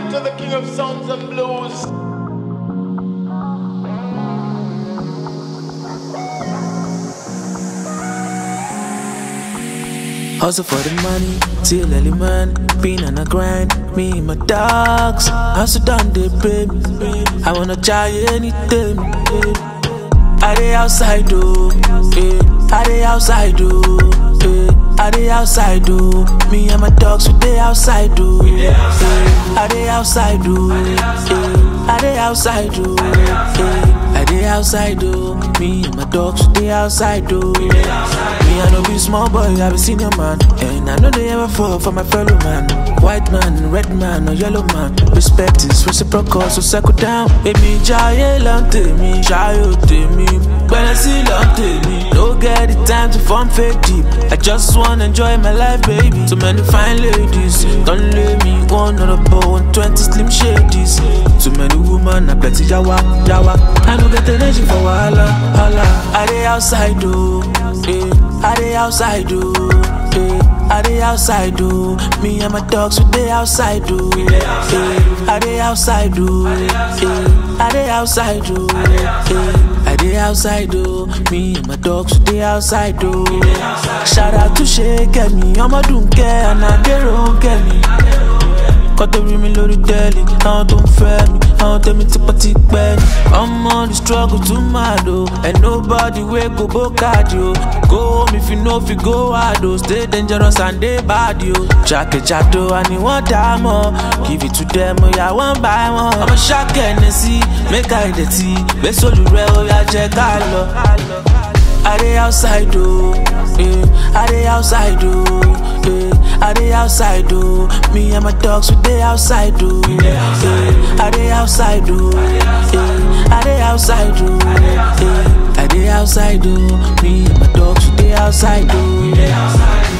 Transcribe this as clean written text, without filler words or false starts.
to the king of sounds and blues. Hustle for the money, till early man. Been on a grind, me and my dogs. Hustle down they pay me. I wanna try anything. I dey outside though, I dey outside though, I dey outside though. Me and my dogs, we dey outside though. I dey outside though, I dey outside though, I dey outside though. Me and my dogs, we dey outside though. Me I no be small boy, I be senior man, and I know they ever fall for my fellow man. White man, red man, or yellow man. Respect is reciprocal, so settle down. Baby, jaye lante me, jayo te me. When I see lante me, don't get the time to form fake deep. I just wanna enjoy my life, baby. Too many fine ladies, don't let me one on a bow 120 slim shadies. Too many women, I plenty yawa, yawa. I don't get energy for wahala, hala. I dey outside though, I dey outside though, I dey outside though. Me and my dogs, we dey outside though, I dey outside though, I dey outside though, I dey outside though. Me and my dogs, we dey outside though. Shout out to Shake me, I'ma don't care, and I dey wrong me. Got to rí mi lórí tẹ́lì, àwọn tó ń fẹ́ mi, àwọn tẹ́mi tipẹ́tipẹ́ ni. I'm on the struggle to mad oh, and nobody wey go bokad yo. Go home if you know if you go hard oh, stay dangerous and dey bad yo. Jákèjádò àní wọ́n dá mọ́, give it to them oya one by one. Ọmọ ṣáàkẹ́ ní sí, make I dey tea, gbé sólù rẹ̀ oya jẹ́ ká lọ. I dey outside though, I dey outside though, I dey outside though. Me and my dogs, we dey outside though, I dey outside though, I dey outside though, I dey outside though. Me and my dogs, we dey outside though.